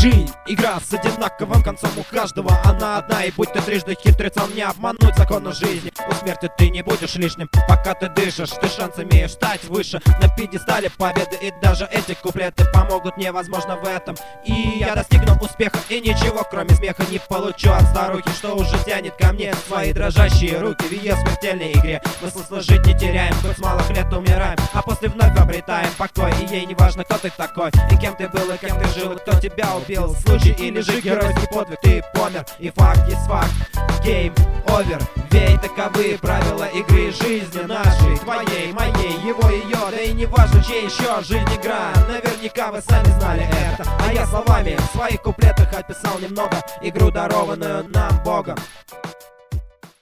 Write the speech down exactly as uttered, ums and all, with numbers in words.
Жизнь, игра с одинаковым концом у каждого. Она одна, и будь ты трижды хитрецом, не обмануть закону жизни. У смерти ты не будешь лишним, пока ты дышишь. Ты шанс имеешь стать выше на пьедестале победы. И даже эти куплеты помогут мне, возможно, в этом. И я достигну успеха, и ничего кроме смеха не получу от старухи, что уже тянет ко мне свои дрожащие руки. В ее смертельной игре мы смысла жить не теряем, хоть с малых лет умираем, а после вновь обретаем покой. И ей не важно, кто ты такой, и кем ты был, и как ты жил, и кто тебя убил. Случай или же геройский подвиг, ты помер, и факт есть факт. Game over, ведь таковы правила игры жизни нашей, твоей, моей, его, ее, да и не важно, чей еще. Жизнь игра, наверняка вы сами знали это, а я словами в своих куплетах описал немного игру, дарованную нам Богом.